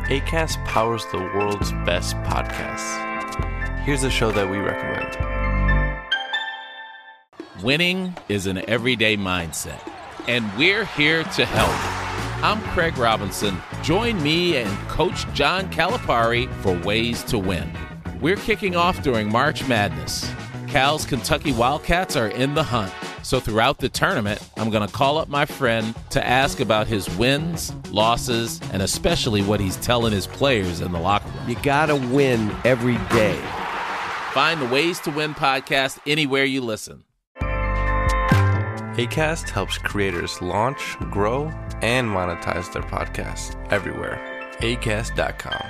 Acast powers the world's best podcasts. Here's a show that we recommend. Winning is an everyday mindset, and we're here to help. I'm Craig Robinson. Join me and Coach John Calipari for Ways to Win. We're kicking off during March Madness. Cal's Kentucky Wildcats are in the hunt. So throughout the tournament, I'm going to call up my friend to ask about his wins, losses, and especially what he's telling his players in the locker room. You got to win every day. Find the Ways to Win podcast anywhere you listen. Acast helps creators launch, grow, and monetize their podcasts everywhere. Acast.com.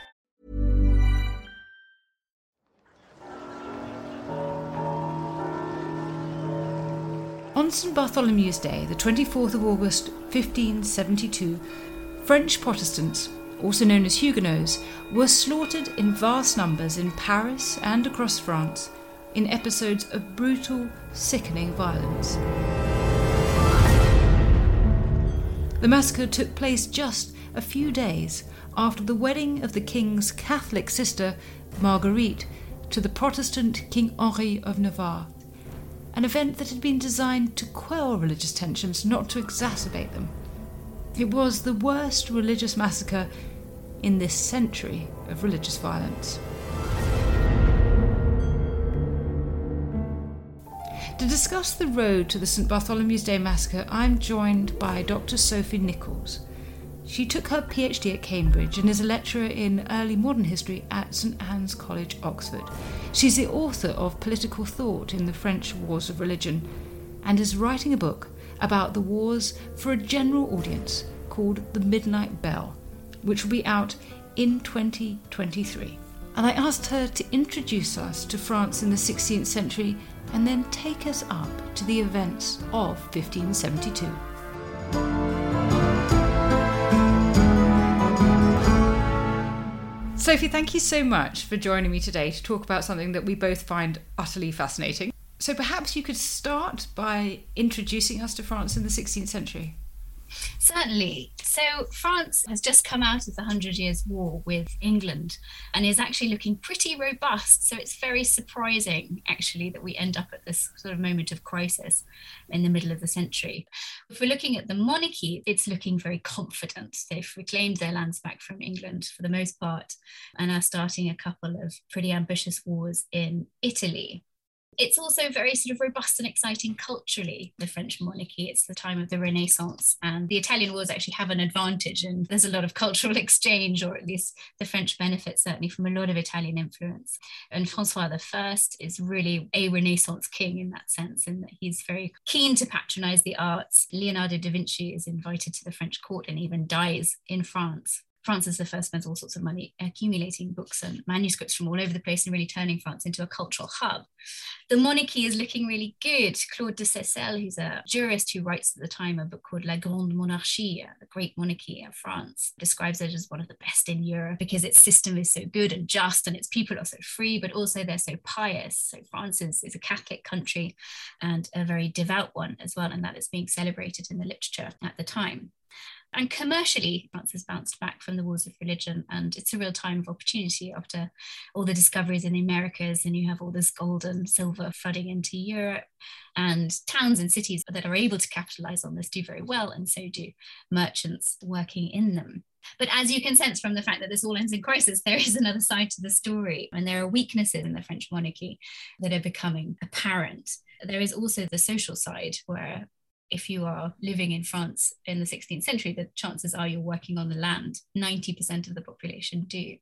On St. Bartholomew's Day, the 24th of August, 1572, French Protestants, also known as Huguenots, were slaughtered in vast numbers in Paris and across France in episodes of brutal, sickening violence. The massacre took place just a few days after the wedding of the king's Catholic sister, Marguerite, to the Protestant King Henri of Navarre, an event that had been designed to quell religious tensions, not to exacerbate them. It was the worst religious massacre in this century of religious violence. To discuss the road to the St. Bartholomew's Day massacre, I'm joined by Dr. Sophie Nichols. She took her PhD at Cambridge and is a lecturer in early modern history at St. Anne's College, Oxford. She's the author of Political Thought in the French Wars of Religion and is writing a book about the wars for a general audience called The Midnight Bell, which will be out in 2023. And I asked her to introduce us to France in the 16th century and then take us up to the events of 1572. Sophie, thank you so much for joining me today to talk about something that we both find utterly fascinating. So perhaps you could start by introducing us to France in the 16th century. Certainly. So France has just come out of the 100 Years' War with England and is actually looking pretty robust. So it's very surprising, actually, that we end up at this sort of moment of crisis in the middle of the century. If we're looking at the monarchy, it's looking very confident. They've reclaimed their lands back from England for the most part and are starting a couple of pretty ambitious wars in Italy. It's also very sort of robust and exciting culturally, the French monarchy. It's the time of the Renaissance, and the Italian wars actually have an advantage, and there's a lot of cultural exchange, or at least the French benefit certainly from a lot of Italian influence. And Francois I is really a Renaissance king in that sense, in that he's very keen to patronize the arts. Leonardo da Vinci is invited to the French court and even dies in France. Francis I spends all sorts of money accumulating books and manuscripts from all over the place and really turning France into a cultural hub. The monarchy is looking really good. Claude de Seyssel, who's a jurist who writes at the time a book called La Grande Monarchie, the Great Monarchy of France, describes it as one of the best in Europe because its system is so good and just and its people are so free, but also they're so pious. So France is a Catholic country and a very devout one as well, and that is being celebrated in the literature at the time. And commercially, France has bounced back from the wars of religion, and it's a real time of opportunity after all the discoveries in the Americas, and you have all this gold and silver flooding into Europe, and towns and cities that are able to capitalize on this do very well, and so do merchants working in them. But as you can sense from the fact that this all ends in crisis, there is another side to the story, and there are weaknesses in the French monarchy that are becoming apparent. There is also the social side, where if you are living in France in the 16th century, the chances are you're working on the land. 90% of the population do.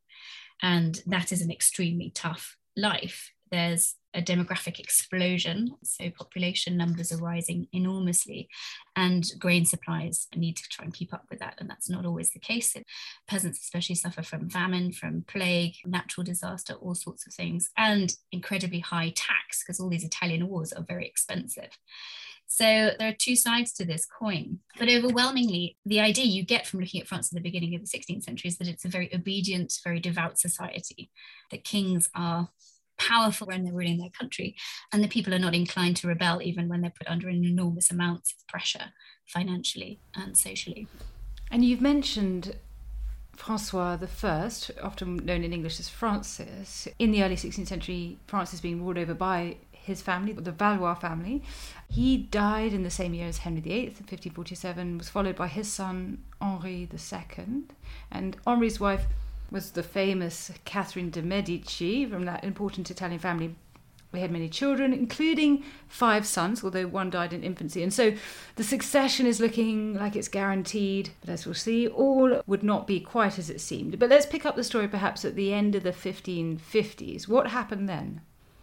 And that is an extremely tough life. There's a demographic explosion, so population numbers are rising enormously, and grain supplies need to try and keep up with that, and that's not always the case. Peasants especially suffer from famine, from plague, natural disaster, all sorts of things, and incredibly high tax, because all these Italian wars are very expensive. So there are two sides to this coin. But overwhelmingly, the idea you get from looking at France at the beginning of the 16th century is that it's a very obedient, very devout society, that kings are powerful when they're ruling their country, and the people are not inclined to rebel even when they're put under an enormous amount of pressure financially and socially. And you've mentioned Francois I, often known in English as Francis. In the early 16th century, France is being ruled over by his family, the Valois family. He died in the same year as Henry VIII, in 1547, was followed by his son, Henri II. And Henri's wife was the famous Catherine de' Medici, from that important Italian family. They had many children, including 5 sons, although one died in infancy. And so the succession is looking like it's guaranteed. But as we'll see, all would not be quite as it seemed. But let's pick up the story perhaps at the end of the 1550s. What happened then?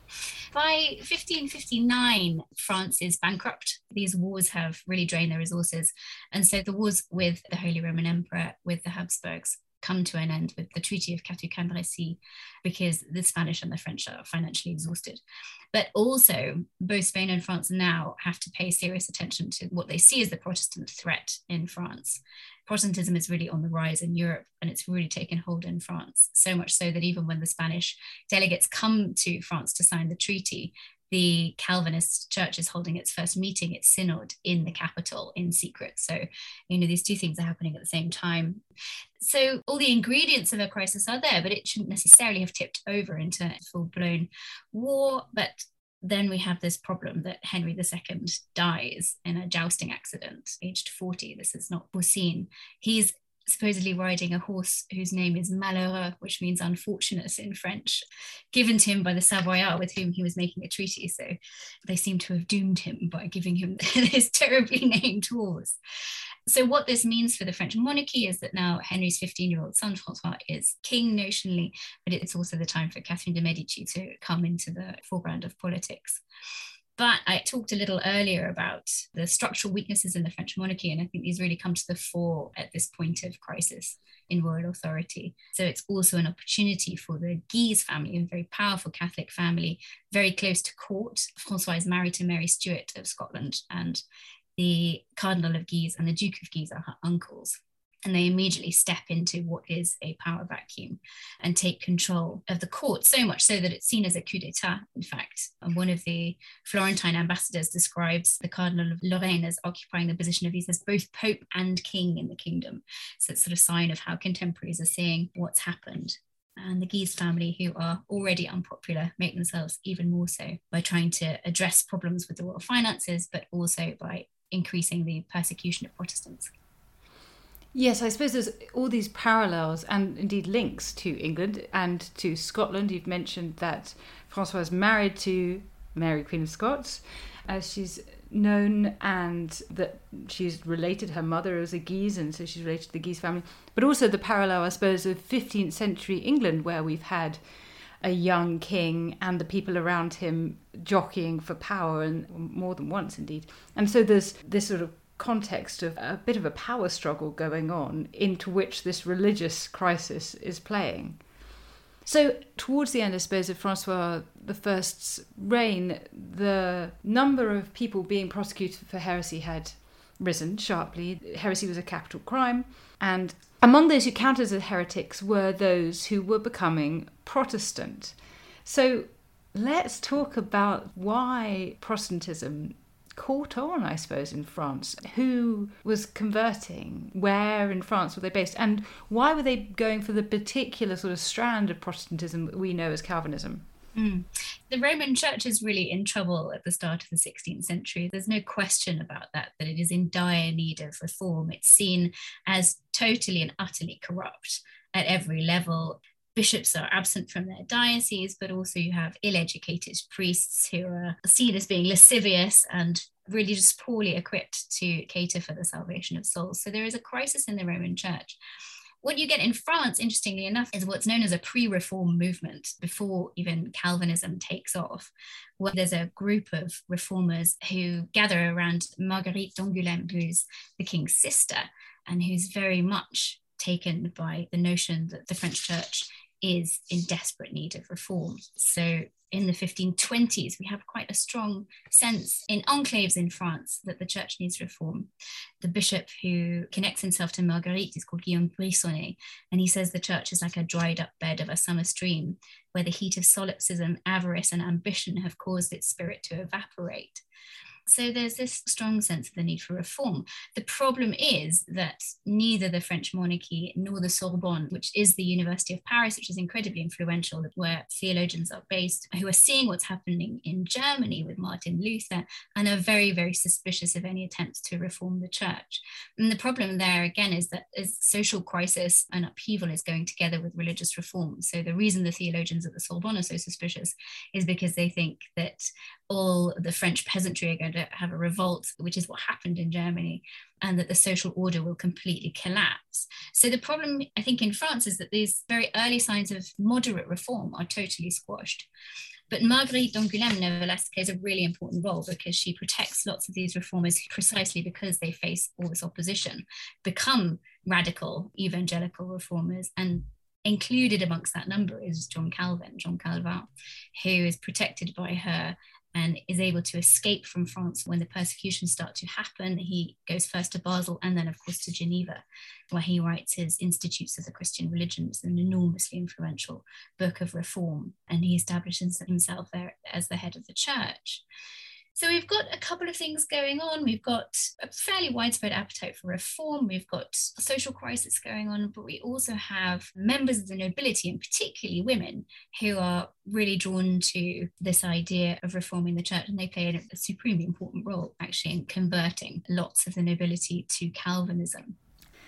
By 1559, France is bankrupt. These wars have really drained their resources. And so the wars with the Holy Roman Emperor, with the Habsburgs, come to an end with the Treaty of Cateau-Cambrésis, because the Spanish and the French are financially exhausted. But also, both Spain and France now have to pay serious attention to what they see as the Protestant threat in France. Protestantism is really on the rise in Europe, and it's really taken hold in France, so much so that even when the Spanish delegates come to France to sign the treaty, the Calvinist church is holding its first meeting, its synod, in the capital in secret. So, these two things are happening at the same time. So all the ingredients of a crisis are there, but it shouldn't necessarily have tipped over into full-blown war. But then we have this problem that Henry II dies in a jousting accident, aged 40. This is not foreseen. He's supposedly riding a horse whose name is Malheureux, which means unfortunate in French, given to him by the Savoyards with whom he was making a treaty. So they seem to have doomed him by giving him this terribly named horse. So what this means for the French monarchy is that now Henry's 15-year-old son, Francois, is king notionally, but it's also the time for Catherine de' Medici to come into the foreground of politics. But I talked a little earlier about the structural weaknesses in the French monarchy, and I think these really come to the fore at this point of crisis in royal authority. So it's also an opportunity for the Guise family, a very powerful Catholic family, very close to court. Francois is married to Mary Stuart of Scotland, and the Cardinal of Guise and the Duke of Guise are her uncles. And they immediately step into what is a power vacuum and take control of the court, so much so that it's seen as a coup d'etat, in fact. And one of the Florentine ambassadors describes the Cardinal of Lorraine as occupying the position of, he says, both Pope and King in the kingdom. So it's sort of a sign of how contemporaries are seeing what's happened. And the Guise family, who are already unpopular, make themselves even more so by trying to address problems with the royal finances, but also by increasing the persecution of Protestants. Yes, I suppose there's all these parallels and indeed links to England and to Scotland. You've mentioned that Francois is married to Mary, Queen of Scots, as she's known, and that she's related, her mother is a Guise, and so she's related to the Guise family. But also the parallel, I suppose, of 15th century England, where we've had a young king and the people around him jockeying for power, and more than once indeed. And so there's this sort of context of a bit of a power struggle going on into which this religious crisis is playing. So towards the end, I suppose, of Francois I's reign, the number of people being prosecuted for heresy had risen sharply. Heresy was a capital crime, and among those who counted as heretics were those who were becoming Protestant. So let's talk about why Protestantism caught on, I suppose, in France. Who was converting? Where in France were they based? And why were they going for the particular sort of strand of Protestantism that we know as Calvinism? The Roman Church is really in trouble at the start of the 16th century. There's no question about that it is in dire need of reform. It's seen as totally and utterly corrupt at every level. Bishops are absent from their diocese, but also you have ill-educated priests who are seen as being lascivious and really just poorly equipped to cater for the salvation of souls. So there is a crisis in the Roman Church. What you get in France, interestingly enough, is what's known as a pre-reform movement before even Calvinism takes off, where there's a group of reformers who gather around Marguerite d'Angoulême, who's the king's sister, and who's very much taken by the notion that the French Church is in desperate need of reform. So in the 1520s, we have quite a strong sense in enclaves in France that the church needs reform. The bishop who connects himself to Marguerite is called Guillaume Briçonnet, and he says the church is like a dried up bed of a summer stream where the heat of solipsism, avarice, and ambition have caused its spirit to evaporate. So there's this strong sense of the need for reform. The problem is that neither the French monarchy nor the Sorbonne, which is the University of Paris, which is incredibly influential, where theologians are based, who are seeing what's happening in Germany with Martin Luther and are very, very suspicious of any attempts to reform the church. And the problem there, again, is that as social crisis and upheaval is going together with religious reform. So the reason the theologians at the Sorbonne are so suspicious is because they think that all the French peasantry are going to have a revolt, which is what happened in Germany, and that the social order will completely collapse. So the problem, I think, in France is that these very early signs of moderate reform are totally squashed. But Marguerite d'Angoulême, nevertheless, plays a really important role because she protects lots of these reformers precisely because they face all this opposition, become radical evangelical reformers, and included amongst that number is John Calvin, who is protected by her and is able to escape from France when the persecutions start to happen. He goes first to Basel and then, of course, to Geneva, where he writes his Institutes of the Christian Religion. It's an enormously influential book of reform, and he establishes himself there as the head of the church. So we've got a couple of things going on. We've got a fairly widespread appetite for reform. We've got a social crisis going on, but we also have members of the nobility, and particularly women, who are really drawn to this idea of reforming the church. And they play a supremely important role, actually, in converting lots of the nobility to Calvinism.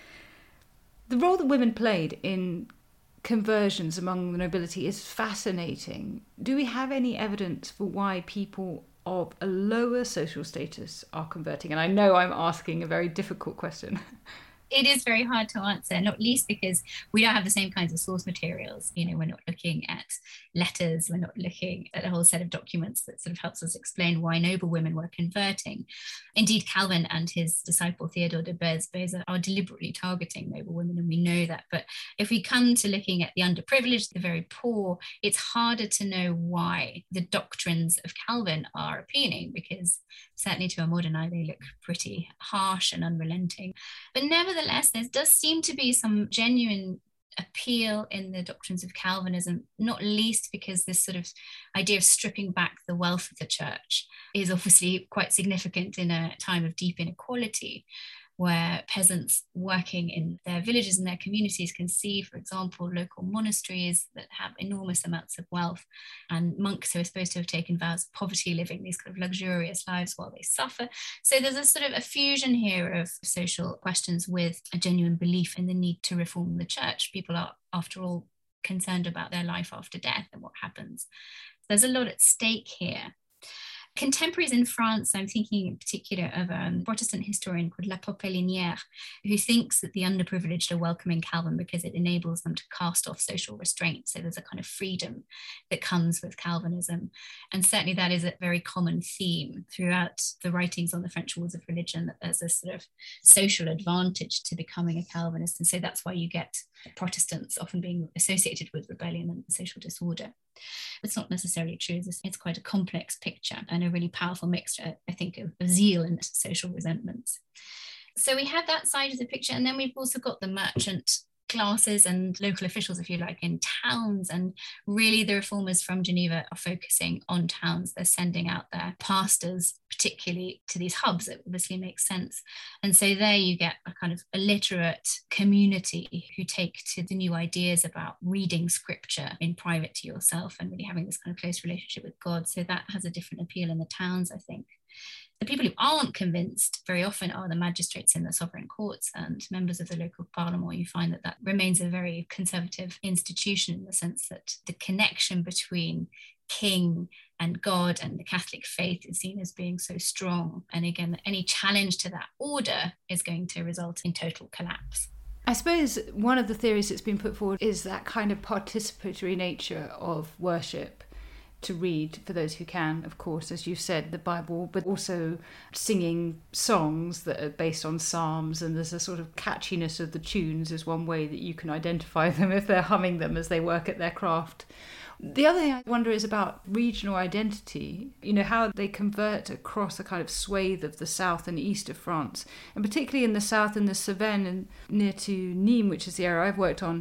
The role that women played in conversions among the nobility is fascinating. Do we have any evidence for why people of a lower social status are converting? And I know I'm asking a very difficult question. It is very hard to answer, not least because we don't have the same kinds of source materials. You know, we're not looking at letters, we're not looking at a whole set of documents that sort of helps us explain why noble women were converting. Indeed, Calvin and his disciple Theodore de Beza are deliberately targeting noble women, and we know that. But if we come to looking at the underprivileged, the very poor, it's harder to know why the doctrines of Calvin are appealing, because certainly to a modern eye, they look pretty harsh and unrelenting. But nevertheless, there does seem to be some genuine appeal in the doctrines of Calvinism, not least because this sort of idea of stripping back the wealth of the church is obviously quite significant in a time of deep inequality, where peasants working in their villages and their communities can see, for example, local monasteries that have enormous amounts of wealth, and monks who are supposed to have taken vows of poverty living these kind of luxurious lives while they suffer. So there's a sort of a fusion here of social questions with a genuine belief in the need to reform the church. People are, after all, concerned about their life after death and what happens. There's a lot at stake here. Contemporaries in France, I'm thinking in particular of a Protestant historian called La Popelinière, who thinks that the underprivileged are welcoming Calvin because it enables them to cast off social restraint. So there's a kind of freedom that comes with Calvinism. And certainly that is a very common theme throughout the writings on the French wars of religion, that there's a sort of social advantage to becoming a Calvinist. And so that's why you get Protestants often being associated with rebellion and social disorder. It's not necessarily true. It's quite a complex picture and a really powerful mixture, I think, of zeal and social resentments. So we have that side of the picture. And then we've also got the merchant classes and local officials, if you like, in towns. And really the reformers from Geneva are focusing on towns. They're sending out their pastors, particularly to these hubs. It obviously makes sense. And so there you get a kind of illiterate community who take to the new ideas about reading scripture in private to yourself and really having this kind of close relationship with God. So that has a different appeal in the towns, I think. The people who aren't convinced very often are the magistrates in the sovereign courts and members of the local parliament. You find that remains a very conservative institution, in the sense that the connection between king and God and the Catholic faith is seen as being so strong. And again, any challenge to that order is going to result in total collapse. I suppose one of the theories that's been put forward is that kind of participatory nature of worship, to read, for those who can, of course, as you said, the Bible, but also singing songs that are based on psalms, and there's a sort of catchiness of the tunes is one way that you can identify them if they're humming them as they work at their craft. The other thing I wonder is about regional identity, how they convert across a kind of swathe of the south and east of France, and particularly in the south, in the Cevennes and near to Nîmes, which is the area I've worked on.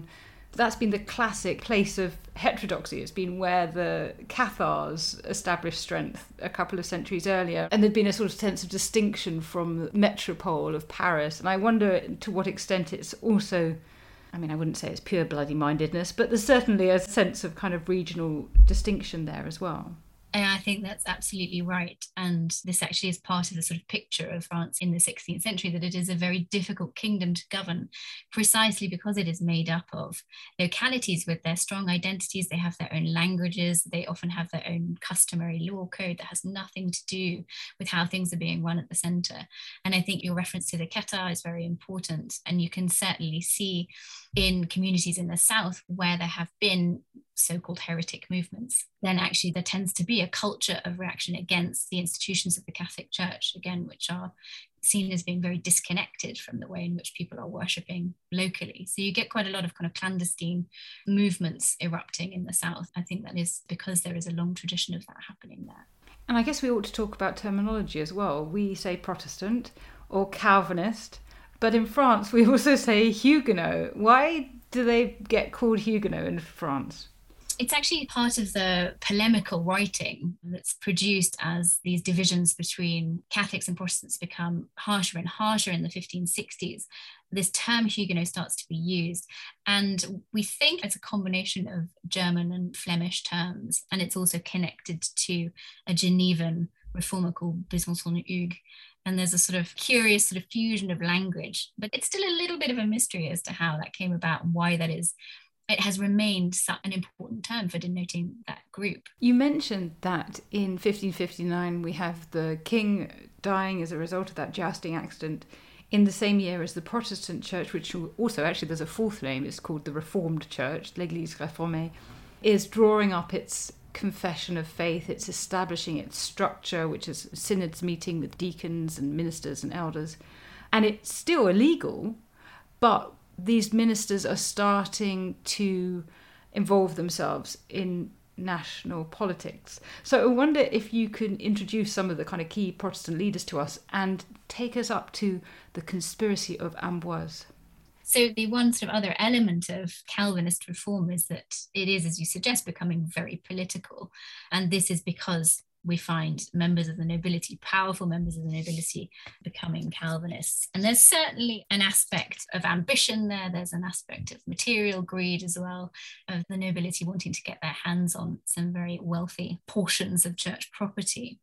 That's been the classic place of heterodoxy. It's been where the Cathars established strength a couple of centuries earlier. And there'd been a sort of sense of distinction from the metropole of Paris. And I wonder to what extent it's also, I mean, I wouldn't say it's pure bloody mindedness, but there's certainly a sense of kind of regional distinction there as well. And I think that's absolutely right. And this actually is part of the sort of picture of France in the 16th century, that it is a very difficult kingdom to govern, precisely because it is made up of localities with their strong identities. They have their own languages. They often have their own customary law code that has nothing to do with how things are being run at the centre. And I think your reference to the Cathars is very important. And you can certainly see in communities in the south where there have been so-called heretic movements, then actually there tends to be a culture of reaction against the institutions of the Catholic Church, again, which are seen as being very disconnected from the way in which people are worshipping locally. So you get quite a lot of kind of clandestine movements erupting in the south. I think that is because there is a long tradition of that happening there. And I guess we ought to talk about terminology as well. We say Protestant or Calvinist, but in France we also say Huguenot. Why do they get called Huguenot in France? It's actually part of the polemical writing that's produced as these divisions between Catholics and Protestants become harsher and harsher in the 1560s. This term Huguenot starts to be used. And we think it's a combination of German and Flemish terms. And it's also connected to a Genevan reformer called Besançon Hugues. And there's a sort of curious sort of fusion of language, but it's still a little bit of a mystery as to how that came about and why that is. It has remained an important term for denoting that group. You mentioned that in 1559 we have the king dying as a result of that jousting accident in the same year as the Protestant Church, which also actually there's a fourth name, it's called the Reformed Church, l'Église réformée, is drawing up its confession of faith. It's establishing its structure, which is synods meeting with deacons and ministers and elders. And it's still illegal, but these ministers are starting to involve themselves in national politics. So I wonder if you can introduce some of the kind of key Protestant leaders to us and take us up to the conspiracy of Amboise. So the one sort of other element of Calvinist reform is that it is, as you suggest, becoming very political. And this is because we find members of the nobility, powerful members of the nobility, becoming Calvinists. And there's certainly an aspect of ambition there. There's an aspect of material greed as well, of the nobility wanting to get their hands on some very wealthy portions of church property.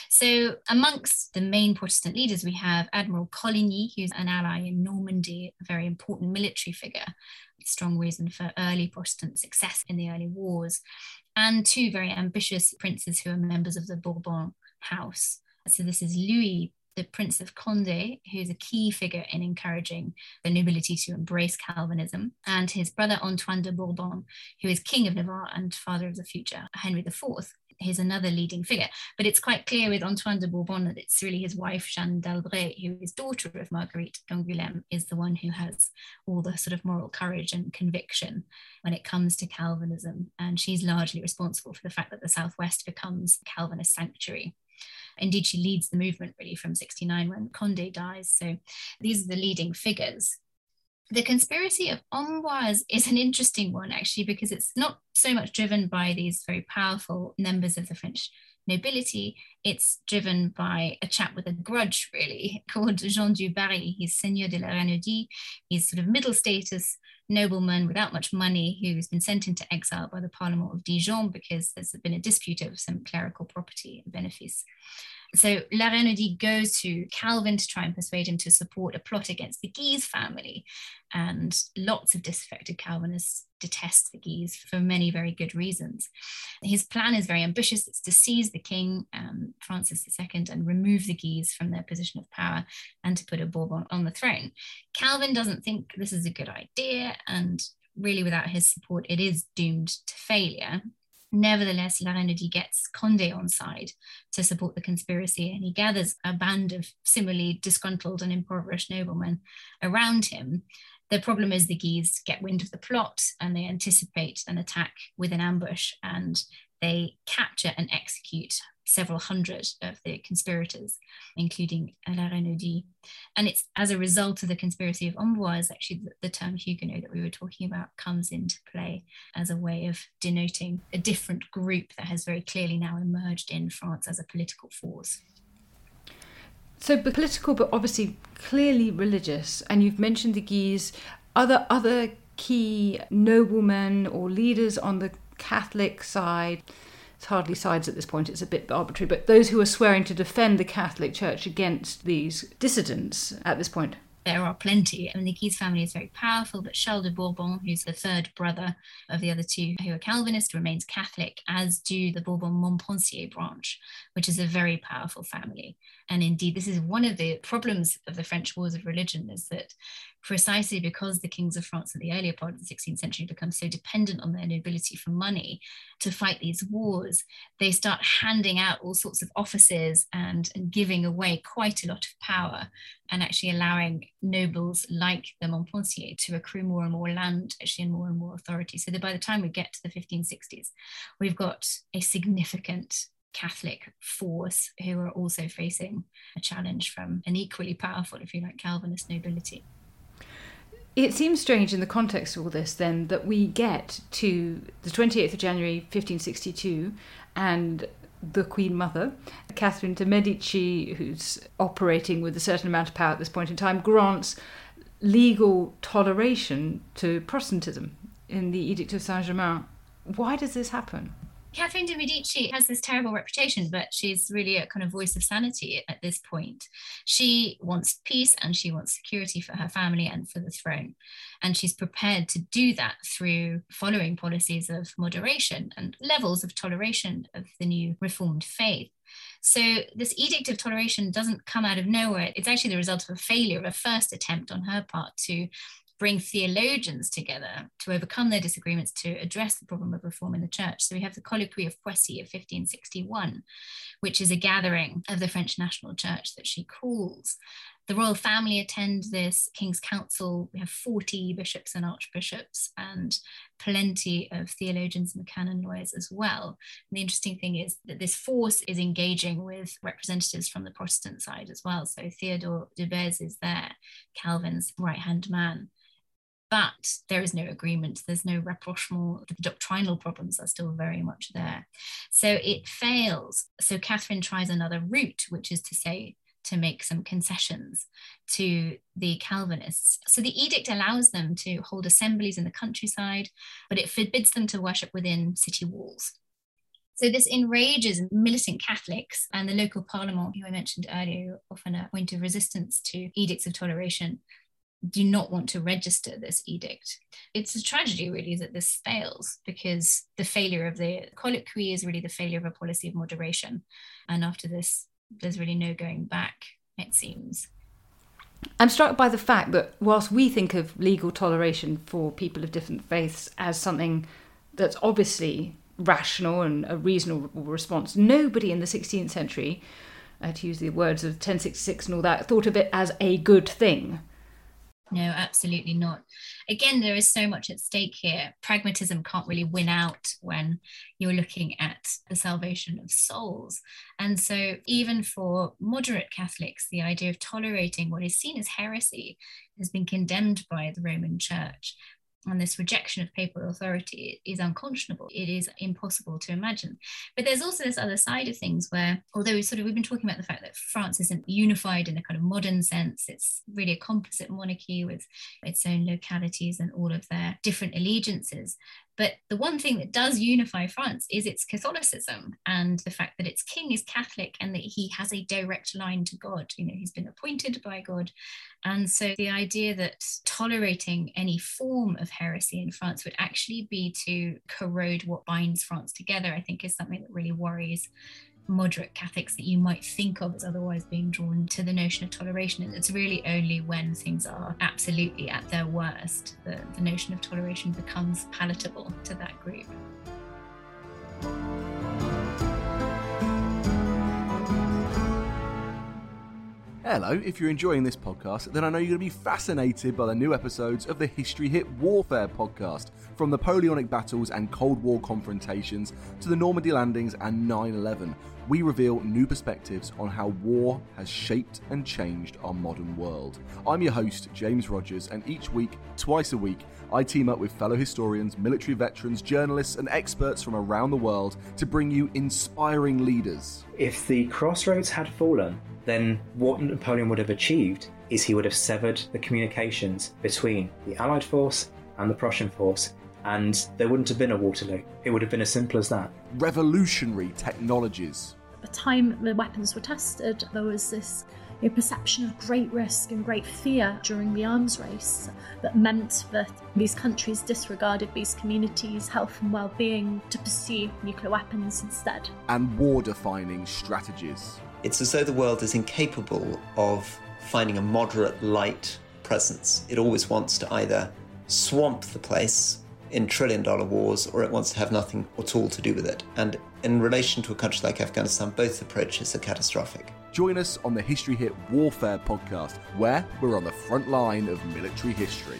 So amongst the main Protestant leaders, we have Admiral Coligny, who's an ally in Normandy, a very important military figure, strong reason for early Protestant success in the early wars, and two very ambitious princes who are members of the Bourbon house. So this is Louis, the Prince of Condé, who's a key figure in encouraging the nobility to embrace Calvinism, and his brother Antoine de Bourbon, who is King of Navarre and father of the future Henry IV. He's another leading figure. But it's quite clear with Antoine de Bourbon that it's really his wife, Jeanne d'Albret, who is daughter of Marguerite d'Angoulême, is the one who has all the sort of moral courage and conviction when it comes to Calvinism. And she's largely responsible for the fact that the Southwest becomes a Calvinist sanctuary. Indeed, she leads the movement really from 69 when Condé dies. So these are the leading figures. The conspiracy of Amboise is an interesting one, actually, because it's not so much driven by these very powerful members of the French nobility. It's driven by a chap with a grudge, really, called Jean du Barry. He's Seigneur de la Renaudie. He's sort of middle status nobleman without much money who's been sent into exile by the Parlement of Dijon because there's been a dispute over some clerical property and benefice. So La Renaudie goes to Calvin to try and persuade him to support a plot against the Guise family. And lots of disaffected Calvinists detest the Guise for many very good reasons. His plan is very ambitious. It's to seize the king, Francis II, and remove the Guise from their position of power and to put a Bourbon on the throne. Calvin doesn't think this is a good idea, and really without his support, it is doomed to failure. Nevertheless, La Renaudie gets Condé on side to support the conspiracy, and he gathers a band of similarly disgruntled and impoverished noblemen around him. The problem is the Guise get wind of the plot and they anticipate an attack with an ambush, and they capture and execute several hundred of the conspirators, including La Renaudie. And it's as a result of the conspiracy of Amboise, actually, the term Huguenot that we were talking about comes into play as a way of denoting a different group that has very clearly now emerged in France as a political force. So political, but obviously clearly religious. And you've mentioned the Guise. Other key noblemen or leaders on the Catholic side, it's hardly sides at this point, it's a bit arbitrary, but those who are swearing to defend the Catholic Church against these dissidents at this point? There are plenty. I mean, the Guise family is very powerful, but Charles de Bourbon, who's the third brother of the other two who are Calvinist, remains Catholic, as do the Bourbon-Montpensier branch, which is a very powerful family. And indeed, this is one of the problems of the French wars of religion, is that precisely because the kings of France in the earlier part of the 16th century become so dependent on their nobility for money to fight these wars, they start handing out all sorts of offices and giving away quite a lot of power, and actually allowing nobles like the Montpensier to accrue more and more land, actually, and more authority. So that by the time we get to the 1560s, we've got a significant Catholic force who are also facing a challenge from an equally powerful, if you like, Calvinist nobility. It seems strange in the context of all this, then, that we get to the 28th of January 1562 and the Queen Mother, Catherine de' Medici, who's operating with a certain amount of power at this point in time, grants legal toleration to Protestantism in the Edict of Saint-Germain. Why does this happen? Catherine de' Medici has this terrible reputation, but she's really a kind of voice of sanity at this point. She wants peace and she wants security for her family and for the throne. And she's prepared to do that through following policies of moderation and levels of toleration of the new Reformed faith. So this Edict of Toleration doesn't come out of nowhere. It's actually the result of a failure of a first attempt on her part to bring theologians together to overcome their disagreements, to address the problem of reform in the church. So we have the Colloquy of Poissy of 1561, which is a gathering of the French National Church that she calls. The royal family attend this King's Council. We have 40 bishops and archbishops and plenty of theologians and canon lawyers as well. And the interesting thing is that this force is engaging with representatives from the Protestant side as well. So Theodore de Bèze is there, Calvin's right-hand man. But there is no agreement, there's no rapprochement, the doctrinal problems are still very much there. So it fails. So Catherine tries another route, which is to say, to make some concessions to the Calvinists. So the edict allows them to hold assemblies in the countryside, but it forbids them to worship within city walls. So this enrages militant Catholics, and the local parliament, who I mentioned earlier, often a point of resistance to edicts of toleration, do not want to register this edict. It's a tragedy, really, that this fails, because the failure of the colloquy is really the failure of a policy of moderation. And after this, there's really no going back, it seems. I'm struck by the fact that whilst we think of legal toleration for people of different faiths as something that's obviously rational and a reasonable response, nobody in the 16th century, to use the words of 1066 and all that, thought of it as a good thing. No, absolutely not. Again, there is so much at stake here. Pragmatism can't really win out when you're looking at the salvation of souls. And so even for moderate Catholics, the idea of tolerating what is seen as heresy has been condemned by the Roman Church. And this rejection of papal authority is unconscionable. It is impossible to imagine. But there's also this other side of things where, although we've been talking about the fact that France isn't unified in a kind of modern sense, it's really a composite monarchy with its own localities and all of their different allegiances. But the one thing that does unify France is its Catholicism, and the fact that its king is Catholic and that he has a direct line to God. You know, he's been appointed by God. And so the idea that tolerating any form of heresy in France would actually be to corrode what binds France together, I think, is something that really worries moderate Catholics that you might think of as otherwise being drawn to the notion of toleration. And it's really only when things are absolutely at their worst that the notion of toleration becomes palatable to that group. Hello, if you're enjoying this podcast, then I know you're going to be fascinated by the new episodes of the History Hit Warfare podcast, from Napoleonic battles and Cold War confrontations to the Normandy landings and 9/11. We reveal new perspectives on how war has shaped and changed our modern world. I'm your host, James Rogers, and each week, twice a week, I team up with fellow historians, military veterans, journalists, and experts from around the world to bring you inspiring leaders. If the crossroads had fallen, then what Napoleon would have achieved is he would have severed the communications between the Allied force and the Prussian force, and there wouldn't have been a Waterloo. It would have been as simple as that. Revolutionary technologies. At the time the weapons were tested, there was this perception of great risk and great fear during the arms race that meant that these countries disregarded these communities' health and well-being to pursue nuclear weapons instead. And war-defining strategies. It's as though the world is incapable of finding a moderate light presence. It always wants to either swamp the place in trillion-dollar wars, or it wants to have nothing at all to do with it. And in relation to a country like Afghanistan, both approaches are catastrophic. Join us on the History Hit Warfare podcast, where we're on the front line of military history.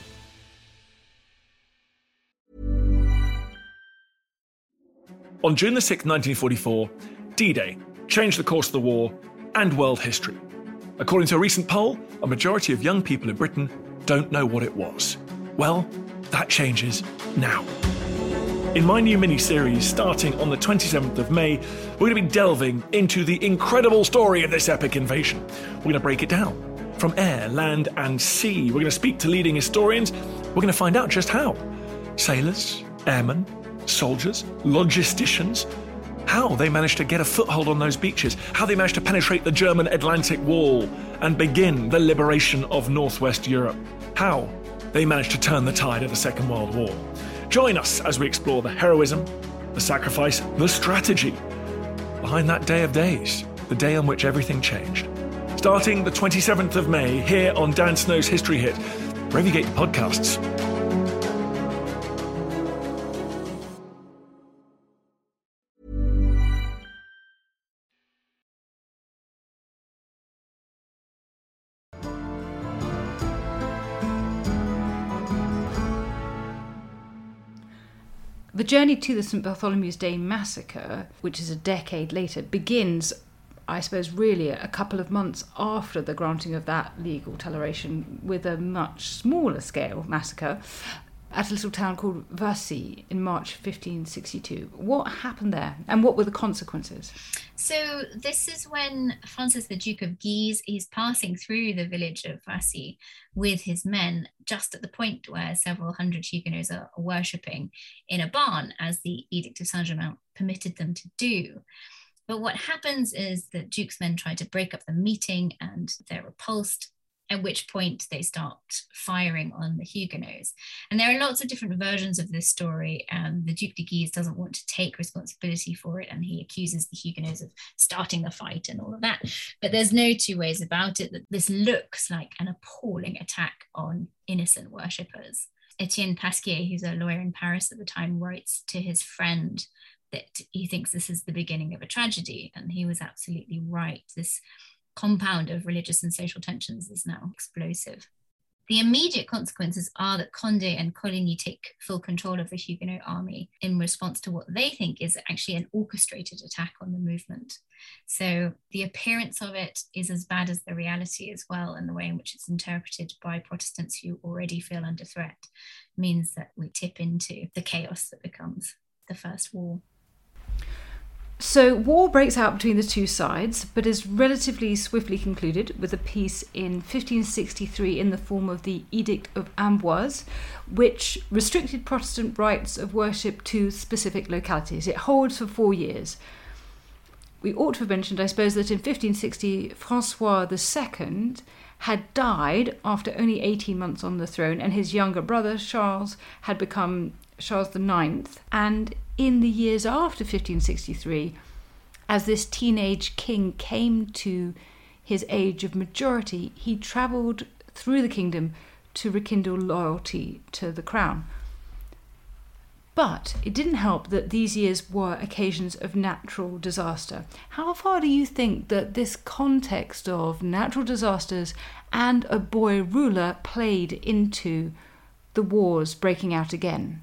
On June the 6th, 1944, D-Day changed the course of the war and world history. According to a recent poll, a majority of young people in Britain don't know what it was. Well, that changes now. In my new mini-series, starting on the 27th of May, we're going to be delving into the incredible story of this epic invasion. We're going to break it down from air, land, and sea. We're going to speak to leading historians. We're going to find out just how. Sailors, airmen, soldiers, logisticians, how they managed to get a foothold on those beaches, how they managed to penetrate the German Atlantic Wall and begin the liberation of Northwest Europe, how they managed to turn the tide of the Second World War. Join us as we explore the heroism, the sacrifice, the strategy behind that day of days, the day on which everything changed. Starting the 27th of May here on Dan Snow's History Hit, wherever you get your podcasts. The journey to the St. Bartholomew's Day massacre, which is a decade later, begins, I suppose, really a couple of months after the granting of that legal toleration, with a much smaller scale massacre at a little town called Vassy in March 1562. What happened there, and what were the consequences? So this is when Francis, the Duke of Guise, is passing through the village of Vassy with his men, just at the point where several hundred Huguenots are worshipping in a barn, as the Edict of Saint-Germain permitted them to do. But what happens is that Duke's men try to break up the meeting and they're repulsed, at which point they start firing on the Huguenots. And there are lots of different versions of this story. The Duc de Guise doesn't want to take responsibility for it, and he accuses the Huguenots of starting the fight and all of that. But there's no two ways about it that this looks like an appalling attack on innocent worshippers. Etienne Pasquier, who's a lawyer in Paris at the time, writes to his friend that he thinks this is the beginning of a tragedy, and he was absolutely right. This compound of religious and social tensions is now explosive. The immediate consequences are that Condé and Coligny take full control of the Huguenot army in response to what they think is actually an orchestrated attack on the movement. So the appearance of it is as bad as the reality as well, and the way in which it's interpreted by Protestants who already feel under threat means that we tip into the chaos that becomes the First War. So war breaks out between the two sides, but is relatively swiftly concluded with a peace in 1563 in the form of the Edict of Amboise, which restricted Protestant rights of worship to specific localities. It holds for 4 years. We ought to have mentioned, I suppose, that in 1560, Francois II had died after only 18 months on the throne, and his younger brother, Charles, had become Charles IX. And in the years after 1563, as this teenage king came to his age of majority, he travelled through the kingdom to rekindle loyalty to the crown. But it didn't help that these years were occasions of natural disaster. How far do you think that this context of natural disasters and a boy ruler played into the wars breaking out again?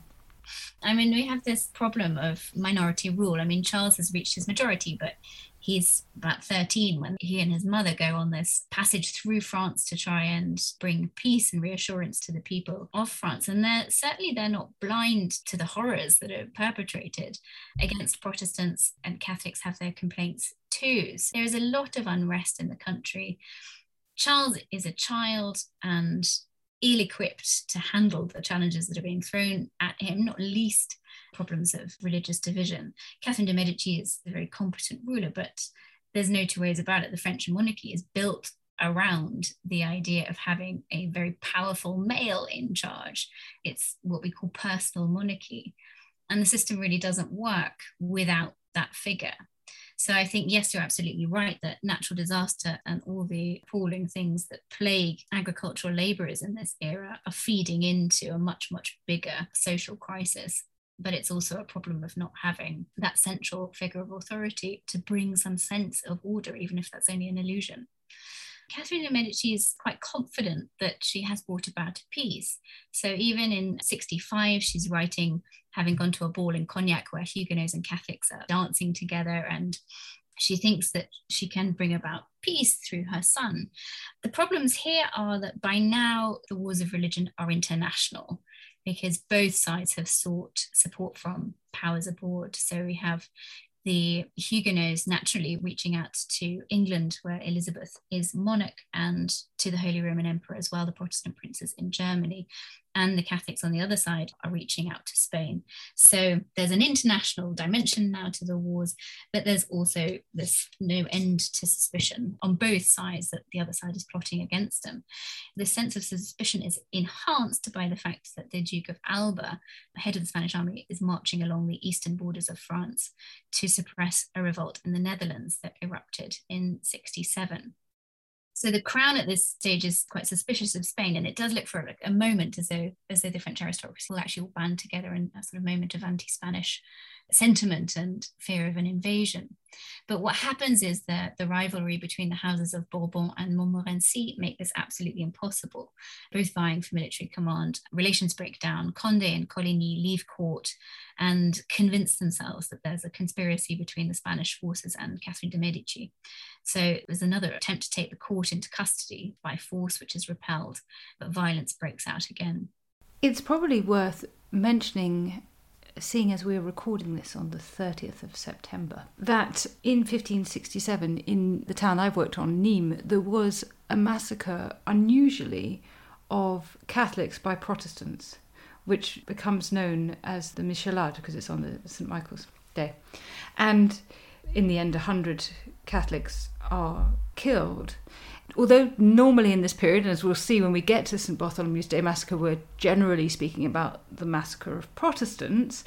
I mean, we have this problem of minority rule. I mean, Charles has reached his majority, but he's about 13 when he and his mother go on this passage through France to try and bring peace and reassurance to the people of France. And they're not blind to the horrors that are perpetrated against Protestants, and Catholics have their complaints too. So there is a lot of unrest in the country. Charles is a child and ill-equipped to handle the challenges that are being thrown at him, not least problems of religious division. Catherine de' Medici is a very competent ruler, but there's no two ways about it. The French monarchy is built around the idea of having a very powerful male in charge. It's what we call personal monarchy. And the system really doesn't work without that figure. So I think, yes, you're absolutely right that natural disaster and all the appalling things that plague agricultural labourers in this era are feeding into a much, much bigger social crisis. But it's also a problem of not having that central figure of authority to bring some sense of order, even if that's only an illusion. Catherine de' Medici is quite confident that she has brought about a peace. So even in 65, she's writing, having gone to a ball in Cognac where Huguenots and Catholics are dancing together, and she thinks that she can bring about peace through her son. The problems here are that by now the wars of religion are international, because both sides have sought support from powers abroad. So we have the Huguenots naturally reaching out to England, where Elizabeth is monarch, and to the Holy Roman Emperor as well, the Protestant princes in Germany. And the Catholics on the other side are reaching out to Spain. So there's an international dimension now to the wars, but there's also this no end to suspicion on both sides that the other side is plotting against them. The sense of suspicion is enhanced by the fact that the Duke of Alba, head of the Spanish army, is marching along the eastern borders of France to suppress a revolt in the Netherlands that erupted in 67. So the crown at this stage is quite suspicious of Spain, and it does look for a moment as though the French aristocracy will actually all band together in a sort of moment of anti-Spanish sentiment and fear of an invasion. But what happens is that the rivalry between the houses of Bourbon and Montmorency make this absolutely impossible, both vying for military command. Relations break down. Condé and Coligny leave court and convince themselves that there's a conspiracy between the Spanish forces and Catherine de' Medici. So there's another attempt to take the court into custody by force, which is repelled, but violence breaks out again. It's probably worth mentioning, seeing as we're recording this on the 30th of September, that in 1567, in the town I've worked on, Nîmes, there was a massacre, unusually, of Catholics by Protestants, which becomes known as the Michelade because it's on the St. Michael's Day. And in the end, 100 Catholics are killed. Although normally in this period, and as we'll see when we get to St. Bartholomew's Day massacre, we're generally speaking about the massacre of Protestants,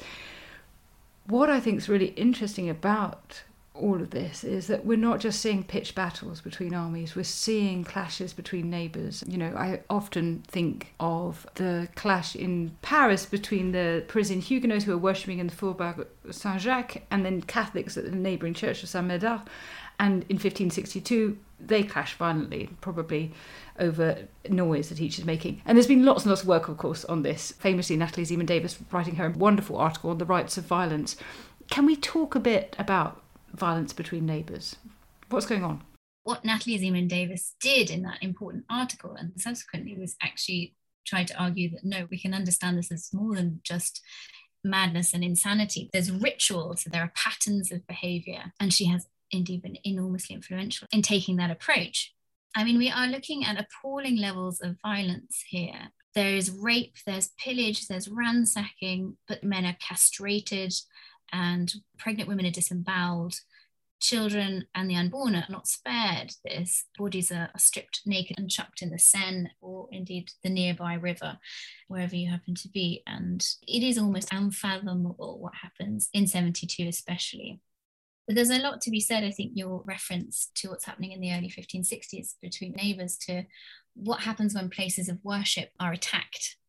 what I think is really interesting about all of this is that we're not just seeing pitched battles between armies, we're seeing clashes between neighbours. You know, I often think of the clash in Paris between the Parisian Huguenots who are worshipping in the Faubourg Saint-Jacques and then Catholics at the neighbouring church of Saint-Médard. And in 1562, they clash violently, probably over noise that each is making. And there's been lots and lots of work, of course, on this. Famously, Natalie Zemon Davis writing her wonderful article on the rights of violence. Can we talk a bit about violence between neighbours? What's going on? What Natalie Zemon Davis did in that important article and subsequently was actually try to argue that no, we can understand this as more than just madness and insanity. There's ritual, so there are patterns of behaviour, and she has indeed been enormously influential in taking that approach. I mean, we are looking at appalling levels of violence here. There is rape, there's pillage, there's ransacking, but men are castrated and pregnant women are disemboweled. Children and the unborn are not spared this. Bodies are stripped naked and chucked in the Seine or indeed the nearby river, wherever you happen to be. And it is almost unfathomable what happens in 72 especially. But there's a lot to be said, I think, your reference to what's happening in the early 1560s between neighbours to what happens when places of worship are attacked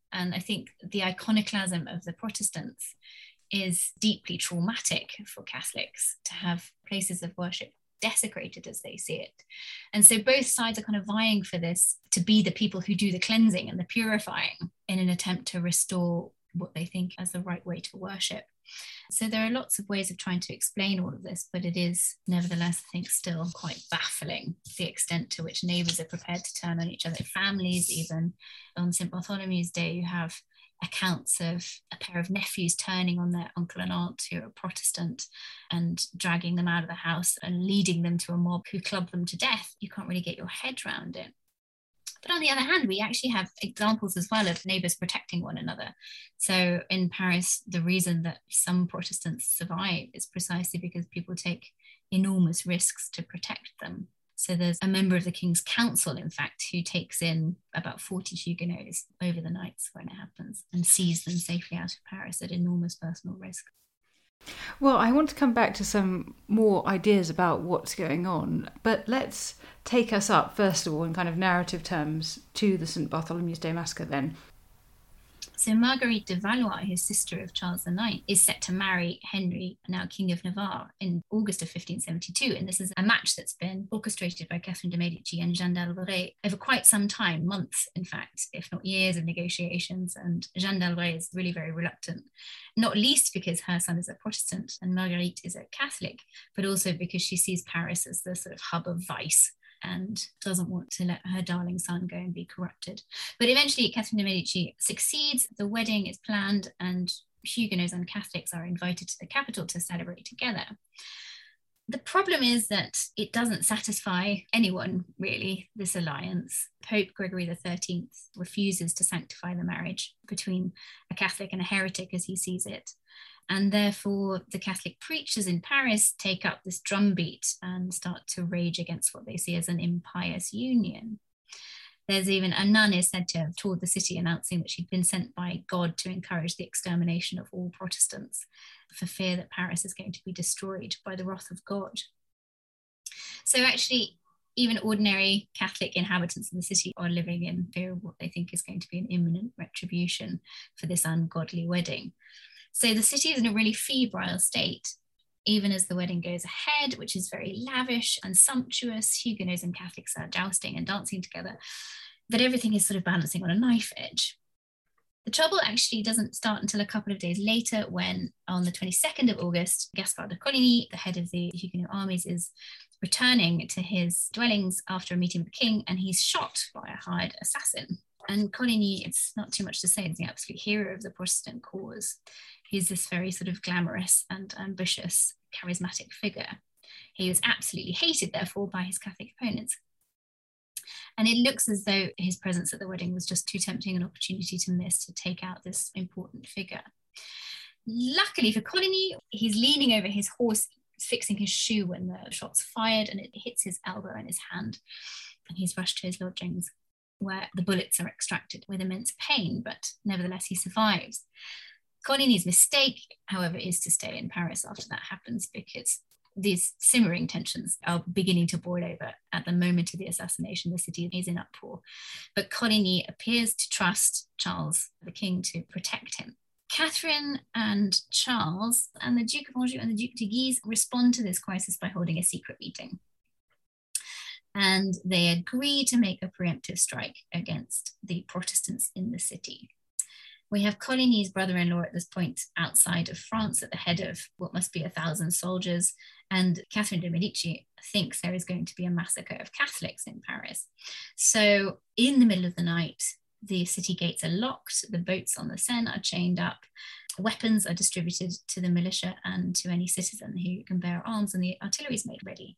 And I think the iconoclasm of the Protestants is deeply traumatic for Catholics, to have places of worship desecrated as they see it. And so both sides are kind of vying for this, to be the people who do the cleansing and the purifying in an attempt to restore what they think as the right way to worship. So there are lots of ways of trying to explain all of this, but it is nevertheless, I think, still quite baffling, the extent to which neighbours are prepared to turn on each other, families even. On St. Bartholomew's Day, you have accounts of a pair of nephews turning on their uncle and aunt who are Protestant and dragging them out of the house and leading them to a mob who club them to death. You can't really get your head around it. But on the other hand, we actually have examples as well of neighbours protecting one another. So in Paris, the reason that some Protestants survive is precisely because people take enormous risks to protect them. So there's a member of the King's Council, in fact, who takes in about 40 Huguenots over the nights when it happens and sees them safely out of Paris at enormous personal risk. Well, I want to come back to some more ideas about what's going on, but let's take us up, first of all, in kind of narrative terms, to the St. Bartholomew's Day Massacre then. So Marguerite de Valois, his sister of Charles IX, is set to marry Henry, now King of Navarre, in August of 1572. And this is a match that's been orchestrated by Catherine de' Medici and Jeanne d'Albret over quite some time, months, in fact, if not years of negotiations. And Jeanne d'Albret is really very reluctant, not least because her son is a Protestant and Marguerite is a Catholic, but also because she sees Paris as the sort of hub of vice and doesn't want to let her darling son go and be corrupted. But eventually Catherine de' Medici succeeds, the wedding is planned, and Huguenots and Catholics are invited to the capital to celebrate together. The problem is that it doesn't satisfy anyone, really, this alliance. Pope Gregory XIII refuses to sanctify the marriage between a Catholic and a heretic as he sees it. And therefore, the Catholic preachers in Paris take up this drumbeat and start to rage against what they see as an impious union. There's even a nun is said to have toured the city announcing that she'd been sent by God to encourage the extermination of all Protestants for fear that Paris is going to be destroyed by the wrath of God. So actually, even ordinary Catholic inhabitants of the city are living in fear of what they think is going to be an imminent retribution for this ungodly wedding. So the city is in a really febrile state, even as the wedding goes ahead, which is very lavish and sumptuous. Huguenots and Catholics are jousting and dancing together, but everything is sort of balancing on a knife edge. The trouble actually doesn't start until a couple of days later, when on the 22nd of August, Gaspard de Coligny, the head of the Huguenot armies, is returning to his dwellings after a meeting with the king, and he's shot by a hired assassin. And Coligny, it's not too much to say, is the absolute hero of the Protestant cause. He's this very sort of glamorous and ambitious, charismatic figure. He was absolutely hated, therefore, by his Catholic opponents. And it looks as though his presence at the wedding was just too tempting an opportunity to miss, to take out this important figure. Luckily for Coligny, he's leaning over his horse, fixing his shoe when the shot's fired, and it hits his elbow and his hand. And he's rushed to his lodgings, where the bullets are extracted with immense pain, but nevertheless he survives. Coligny's mistake, however, is to stay in Paris after that happens, because these simmering tensions are beginning to boil over. At the moment of the assassination, the city is in uproar. But Coligny appears to trust Charles, the king, to protect him. Catherine and Charles and the Duke of Anjou and the Duc de Guise respond to this crisis by holding a secret meeting. And they agree to make a preemptive strike against the Protestants in the city. We have Coligny's brother-in-law at this point outside of France at the head of what must be 1,000 soldiers, and Catherine de' Medici thinks there is going to be a massacre of Catholics in Paris. So in the middle of the night, the city gates are locked, the boats on the Seine are chained up, weapons are distributed to the militia and to any citizen who can bear arms, and the artillery is made ready.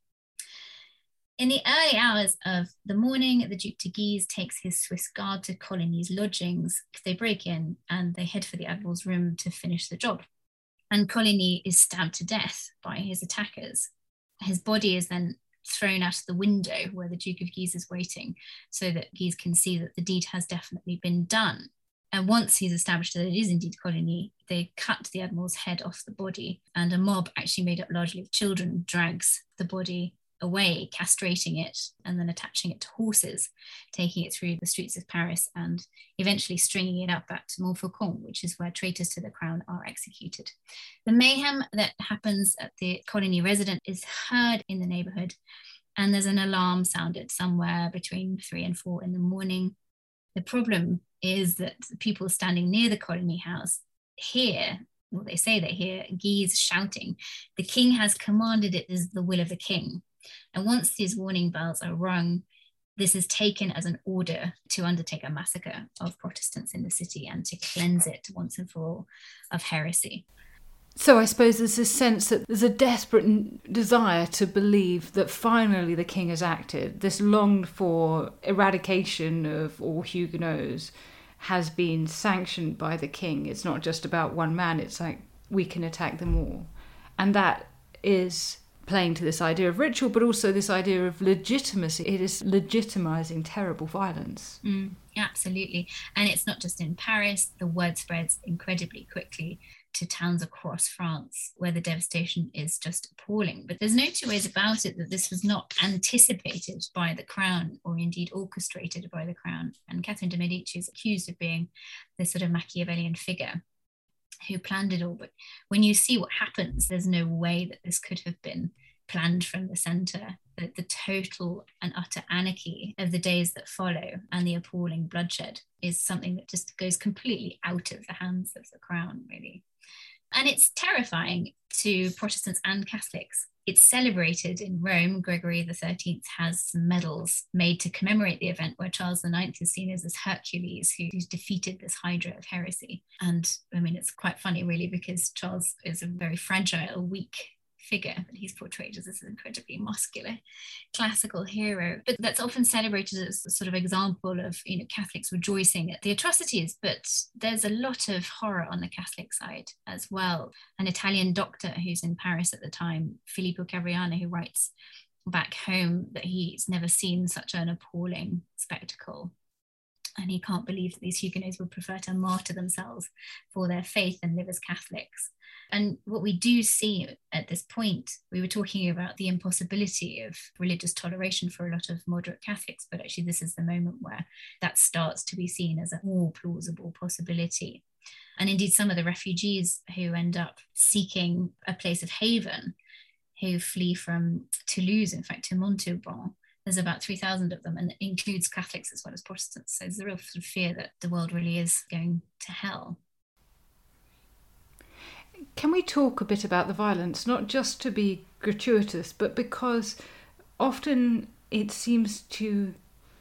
In the early hours of the morning, the Duc de Guise takes his Swiss guard to Coligny's lodgings. They break in and they head for the Admiral's room to finish the job. And Coligny is stabbed to death by his attackers. His body is then thrown out of the window where the Duke of Guise is waiting, so that Guise can see that the deed has definitely been done. And once he's established that it is indeed Coligny, they cut the Admiral's head off the body, and a mob, actually made up largely of children, drags the body away, castrating it, and then attaching it to horses, taking it through the streets of Paris, and eventually stringing it up at Montfaucon, which is where traitors to the crown are executed. The mayhem that happens at the Coligny residence is heard in the neighborhood, and there's an alarm sounded somewhere between 3 and 4 in the morning. The problem is that the people standing near the Coligny house hear, well, they say they hear Guise shouting, "The king has commanded, it is the will of the king." And once these warning bells are rung, this is taken as an order to undertake a massacre of Protestants in the city and to cleanse it once and for all of heresy. So I suppose there's this sense that there's a desperate desire to believe that finally the king has acted. This longed for eradication of all Huguenots has been sanctioned by the king. It's not just about one man, it's like we can attack them all. And that is playing to this idea of ritual, but also this idea of legitimacy. It is legitimizing terrible violence. Absolutely. And it's not just in Paris, the word spreads incredibly quickly to towns across France where the devastation is just appalling. But there's no two ways about it that this was not anticipated by the crown, or indeed orchestrated by the crown. And Catherine de' Medici is accused of being this sort of Machiavellian figure who planned it all. But when you see what happens, there's no way that this could have been planned from the centre. The total and utter anarchy of the days that follow and the appalling bloodshed is something that just goes completely out of the hands of the crown, really. And it's terrifying to Protestants and Catholics. It's celebrated in Rome. Gregory XIII has some medals made to commemorate the event where Charles IX is seen as this Hercules who's defeated this hydra of heresy. And I mean, it's quite funny, really, because Charles is a very fragile, weak figure, but he's portrayed as this incredibly muscular classical hero. But that's often celebrated as a sort of example of, you know, Catholics rejoicing at the atrocities, but there's a lot of horror on the Catholic side as well. An Italian doctor who's in Paris at the time, Filippo Cavriana, who writes back home that he's never seen such an appalling spectacle. And he can't believe that these Huguenots would prefer to martyr themselves for their faith and live as Catholics. And what we do see at this point, we were talking about the impossibility of religious toleration for a lot of moderate Catholics, but actually this is the moment where that starts to be seen as a more plausible possibility. And indeed, some of the refugees who end up seeking a place of haven, who flee from Toulouse, in fact, to Montauban, there's about 3,000 of them, and it includes Catholics as well as Protestants. So there's a real sort of fear that the world really is going to hell. Can we talk a bit about the violence, not just to be gratuitous, but because often it seems to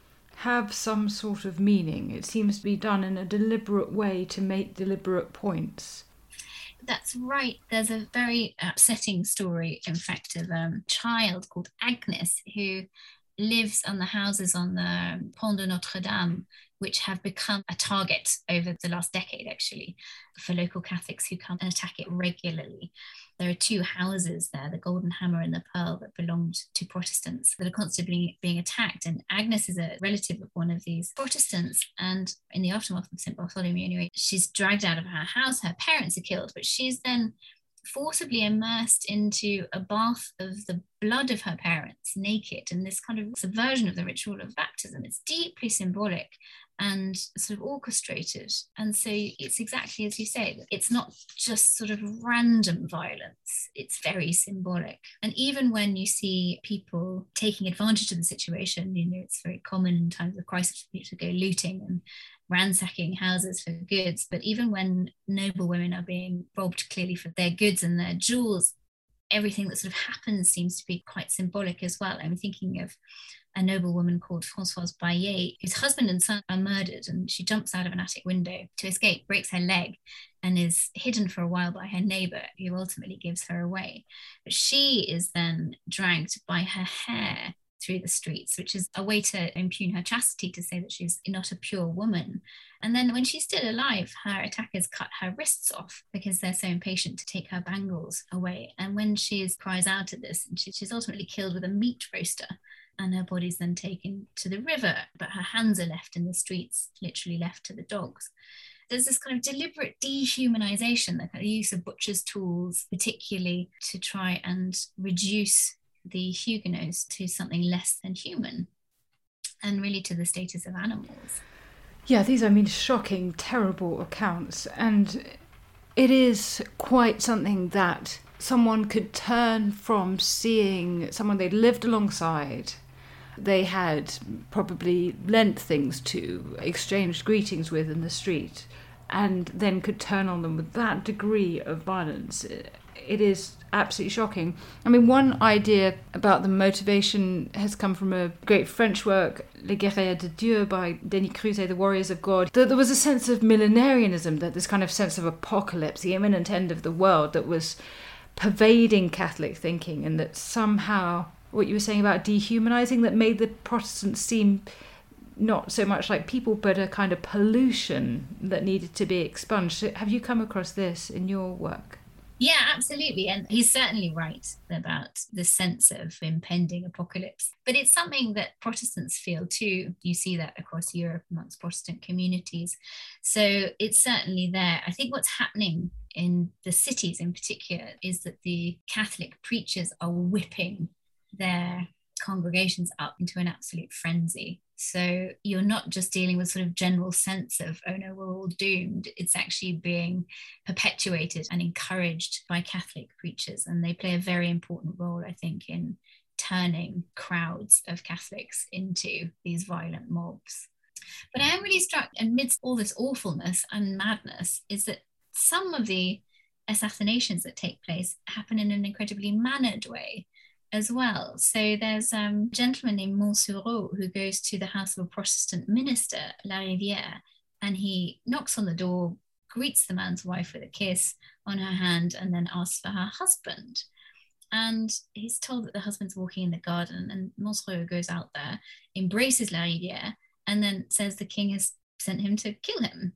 have some sort of meaning. It seems to be done in a deliberate way to make deliberate points. That's right. There's a very upsetting story, in fact, of a child called Agnes who lives on the houses on the Pont de Notre Dame, which have become a target over the last decade, actually, for local Catholics who come and attack it regularly. There are 2 houses there, the Golden Hammer and the Pearl, that belonged to Protestants that are constantly being attacked. And Agnes is a relative of one of these Protestants. And in the aftermath of St. Bartholomew, anyway, she's dragged out of her house. Her parents are killed, but she's then forcibly immersed into a bath of the blood of her parents, naked, and this kind of subversion of the ritual of baptism. It's deeply symbolic and sort of orchestrated. And so it's exactly as you say, it's not just sort of random violence, it's very symbolic. And even when you see people taking advantage of the situation, you know, it's very common in times of crisis for people to go looting and ransacking houses for goods. But even when noble women are being robbed clearly for their goods and their jewels, everything that sort of happens seems to be quite symbolic as well. I'm thinking of a noble woman called Françoise Baillet, whose husband and son are murdered, and she jumps out of an attic window to escape, breaks her leg, and is hidden for a while by her neighbour, who ultimately gives her away. But she is then dragged by her hair through the streets, which is a way to impugn her chastity, to say that she's not a pure woman. And then when she's still alive, her attackers cut her wrists off because they're so impatient to take her bangles away. And when she cries out at this, she's ultimately killed with a meat roaster, and her body's then taken to the river, but her hands are left in the streets, literally left to the dogs. There's this kind of deliberate dehumanization, the kind of use of butcher's tools, particularly to try and reduce the Huguenots to something less than human, and really to the status of animals. Yeah, these are, shocking, terrible accounts. And it is quite something that someone could turn from seeing someone they'd lived alongside, they had probably lent things to, exchanged greetings with in the street, and then could turn on them with that degree of violence. It is absolutely shocking. One idea about the motivation has come from a great French work, Les Guerriers de Dieu, by Denis Cruzet, The Warriors of God, that there was a sense of millenarianism, that this kind of sense of apocalypse, the imminent end of the world, that was pervading Catholic thinking, and that somehow, what you were saying about dehumanizing, that made the Protestants seem not so much like people, but a kind of pollution that needed to be expunged. Have you come across this in your work? Yeah, absolutely. And he's certainly right about the sense of impending apocalypse. But it's something that Protestants feel too. You see that across Europe amongst Protestant communities. So it's certainly there. I think what's happening in the cities in particular is that the Catholic preachers are whipping their congregations up into an absolute frenzy. So you're not just dealing with sort of general sense of, oh no, we're all doomed. It's actually being perpetuated and encouraged by Catholic preachers. And they play a very important role, I think, in turning crowds of Catholics into these violent mobs. But I am really struck, amidst all this awfulness and madness, is that some of the assassinations that take place happen in an incredibly mannered way as well. So there's a gentleman named Monsureau who goes to the house of a Protestant minister, Larivière, and he knocks on the door, greets the man's wife with a kiss on her hand, and then asks for her husband. And he's told that the husband's walking in the garden, and Monsureau goes out there, embraces Larivière, and then says the king has sent him to kill him.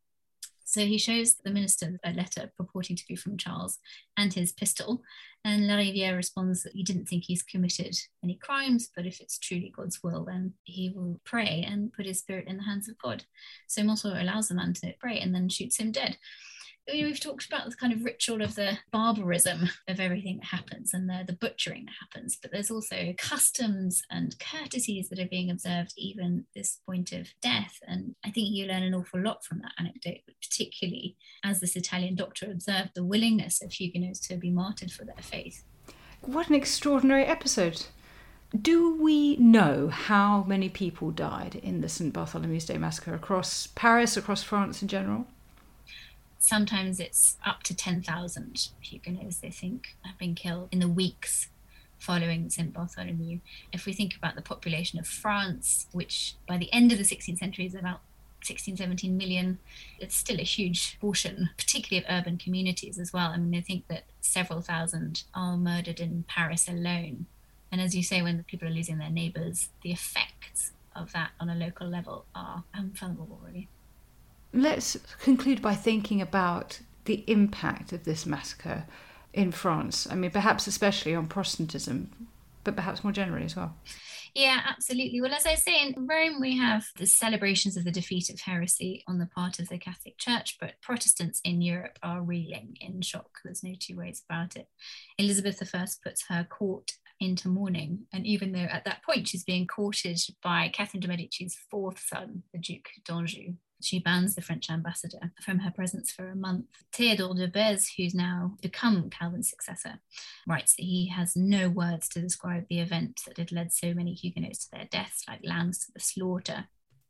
So he shows the minister a letter purporting to be from Charles and his pistol, and Larivière responds that he didn't think he's committed any crimes, but if it's truly God's will, then he will pray and put his spirit in the hands of God. So Monsureau allows the man to pray and then shoots him dead. We've talked about the kind of ritual of the barbarism of everything that happens and the butchering that happens, but there's also customs and courtesies that are being observed even at this point of death. And I think you learn an awful lot from that anecdote, particularly as this Italian doctor observed the willingness of Huguenots to be martyred for their faith. What an extraordinary episode. Do we know how many people died in the St. Bartholomew's Day massacre across Paris, across France in general? Sometimes it's up to 10,000 Huguenots, they think, have been killed in the weeks following St. Bartholomew. If we think about the population of France, which by the end of the 16th century is about 16, 17 million, it's still a huge portion, particularly of urban communities as well. I think that several thousand are murdered in Paris alone. And as you say, when the people are losing their neighbours, the effects of that on a local level are unfathomable, really. Let's conclude by thinking about the impact of this massacre in France. Perhaps especially on Protestantism, but perhaps more generally as well. Yeah, absolutely. Well, as I say, in Rome, we have the celebrations of the defeat of heresy on the part of the Catholic Church, but Protestants in Europe are reeling in shock. There's no two ways about it. Elizabeth I puts her court into mourning, and even though at that point she's being courted by Catherine de' Medici's fourth son, the Duke d'Anjou, she bans the French ambassador from her presence for a month. Théodore de Bèze, who's now become Calvin's successor, writes that he has no words to describe the event that had led so many Huguenots to their deaths, like lambs to the slaughter.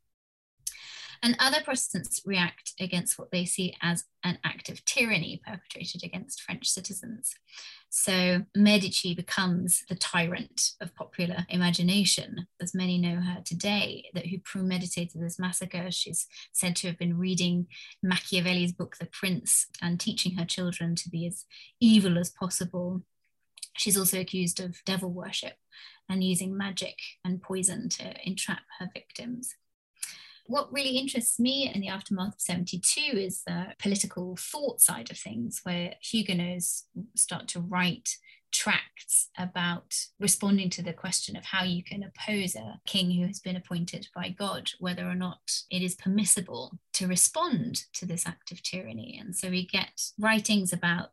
And other Protestants react against what they see as an act of tyranny perpetrated against French citizens. So Medici becomes the tyrant of popular imagination, as many know her today, that who premeditated this massacre. She's said to have been reading Machiavelli's book, The Prince, and teaching her children to be as evil as possible. She's also accused of devil worship and using magic and poison to entrap her victims. What really interests me in the aftermath of 72 is the political thought side of things, where Huguenots start to write tracts about responding to the question of how you can oppose a king who has been appointed by God, whether or not it is permissible to respond to this act of tyranny. And so we get writings about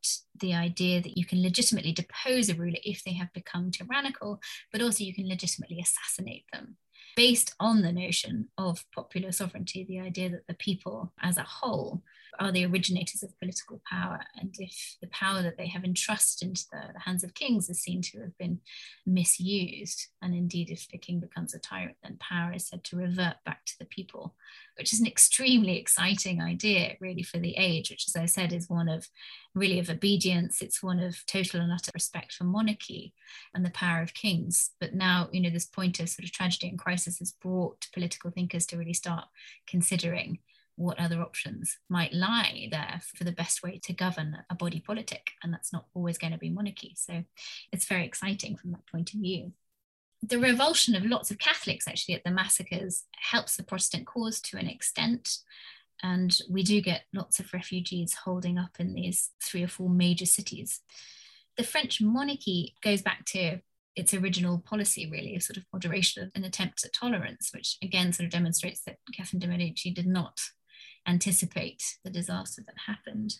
the idea that you can legitimately depose a ruler if they have become tyrannical, but also you can legitimately assassinate them, based on the notion of popular sovereignty, the idea that the people as a whole are the originators of political power. And if the power that they have entrusted into the hands of kings is seen to have been misused, and indeed if the king becomes a tyrant, then power is said to revert back to the people, which is an extremely exciting idea really for the age, which, as I said, is one of really of obedience. It's one of total and utter respect for monarchy and the power of kings. But now, this point of sort of tragedy and crisis has brought political thinkers to really start considering what other options might lie there for the best way to govern a body politic. And that's not always going to be monarchy. So it's very exciting from that point of view. The revulsion of lots of Catholics actually at the massacres helps the Protestant cause to an extent. And we do get lots of refugees holding up in these 3 or 4 major cities. The French monarchy goes back to its original policy, really, of sort of moderation and attempts at tolerance, which again sort of demonstrates that Catherine de' Medici did not anticipate the disaster that happened.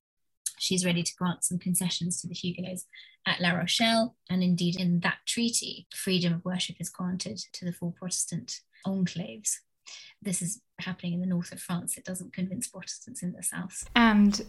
She's ready to grant some concessions to the Huguenots at La Rochelle, and indeed in that treaty, freedom of worship is granted to the 4 Protestant enclaves. This is happening in the north of France. It doesn't convince Protestants in the south. And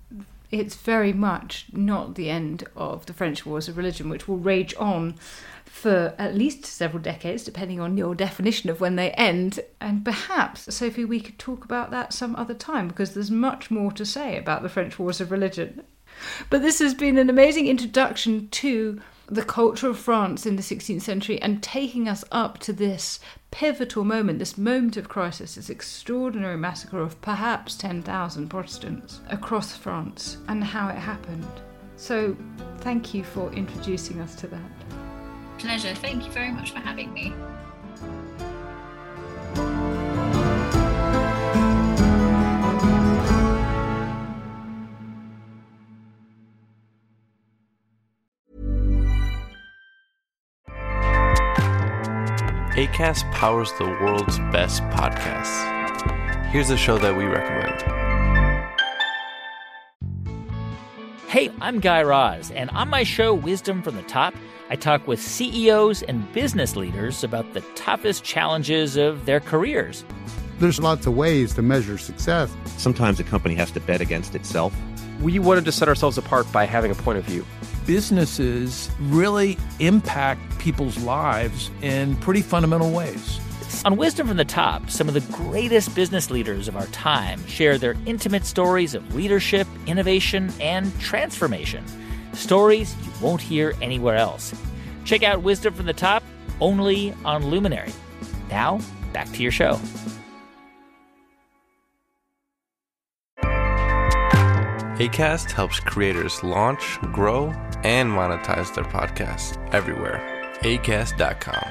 it's very much not the end of the French Wars of Religion, which will rage on for at least several decades, depending on your definition of when they end. And perhaps, Sophie, we could talk about that some other time, because there's much more to say about the French Wars of Religion. But this has been an amazing introduction to the culture of France in the 16th century and taking us up to this pivotal moment, this moment of crisis, this extraordinary massacre of perhaps 10,000 Protestants across France and how it happened. So thank you for introducing us to that. Pleasure. Thank you very much for having me. Acast powers the world's best podcasts. Here's a show that we recommend. Hey, I'm Guy Raz, and on my show, Wisdom from the Top, I talk with CEOs and business leaders about the toughest challenges of their careers. There's lots of ways to measure success. Sometimes a company has to bet against itself. We wanted to set ourselves apart by having a point of view. Businesses really impact people's lives in pretty fundamental ways. On Wisdom from the Top, some of the greatest business leaders of our time share their intimate stories of leadership, innovation, and transformation. Stories you won't hear anywhere else. Check out Wisdom from the Top only on Luminary. Now, back to your show. Acast helps creators launch, grow, and monetize their podcasts everywhere. Acast.com.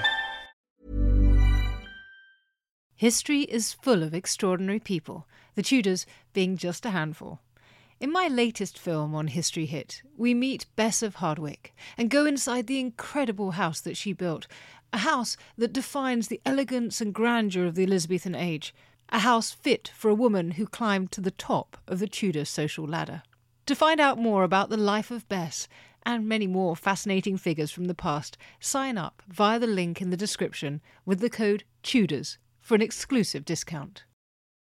History is full of extraordinary people, the Tudors being just a handful. In my latest film on History Hit, we meet Bess of Hardwick and go inside the incredible house that she built, a house that defines the elegance and grandeur of the Elizabethan age, a house fit for a woman who climbed to the top of the Tudor social ladder. To find out more about the life of Bess and many more fascinating figures from the past, sign up via the link in the description with the code TUDORS for an exclusive discount.